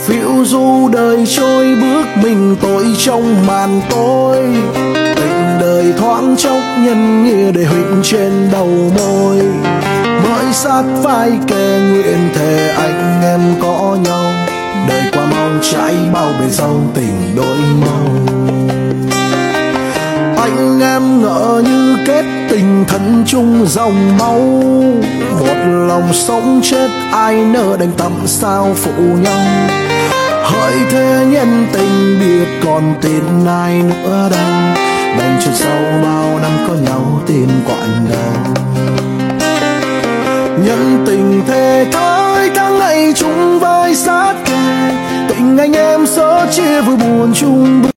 phiêu du đời trôi bước mình tôi trong màn tối. Tình đời thoáng chốc nhân nghĩa để huỳnh trên đầu môi. Mới sát vai kề nguyện thề anh em có nhau, đời qua mau trái bao bề dâu tình đôi màu. Anh em ngỡ như kết tình thân chung dòng máu, một lòng sống chết ai nỡ đành tầm sao phụ nhau. Hỡi thế nhân tình biết còn tin ai nữa đâu, đành chôn sâu bao năm có nhau tin quạnh đầu. Nhân tình thề thói tháng ngày chung vai sát kề, tình anh em sớt chia vui buồn chung.